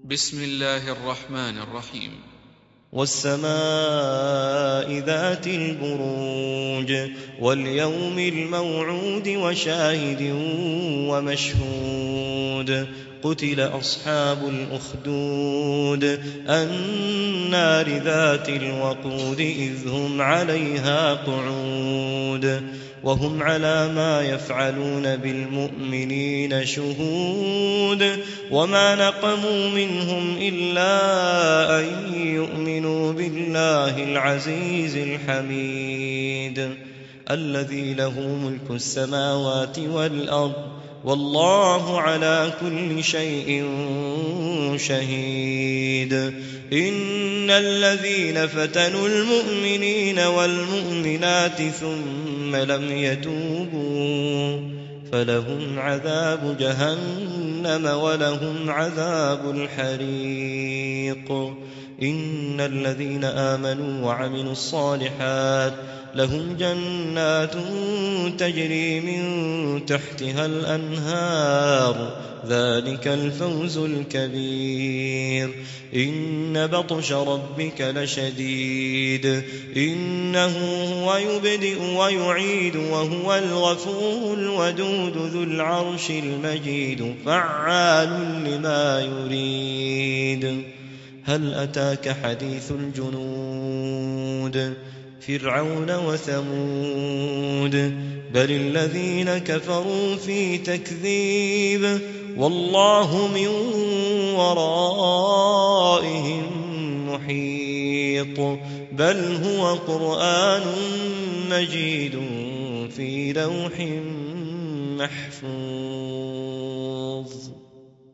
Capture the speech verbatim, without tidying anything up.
بسم الله الرحمن الرحيم. والسماء ذات البروج واليوم الموعود وشاهد ومشهود قتل أصحاب الأخدود النار ذات الوقود إذ هم عليها قعود وهم على ما يفعلون بالمؤمنين شهود وما نقموا منهم إلا أن يؤمنوا بالله العزيز الحميد الذي له ملك السماوات والأرض والله على كل شيء شهيد. إن الذين فتنوا المؤمنين والمؤمنات ثم لم يتوبوا فلهم عذاب جهنم ولهم عذاب الحريق. إن الذين آمنوا وعملوا الصالحات لهم جنات تجري من تحتها الأنهار ذلك الفوز الكبير. إن بطش ربك لشديد إنه هو يبدئ ويعيد وهو الغفور الودود ذو العرش المجيد فعال لما يريد. هل أتاك حديث الجنود فرعون وثمود بل الذين كفروا في تكذيب والله من ورائهم محيط بل هو قرآن مجيد في لوح محفوظ.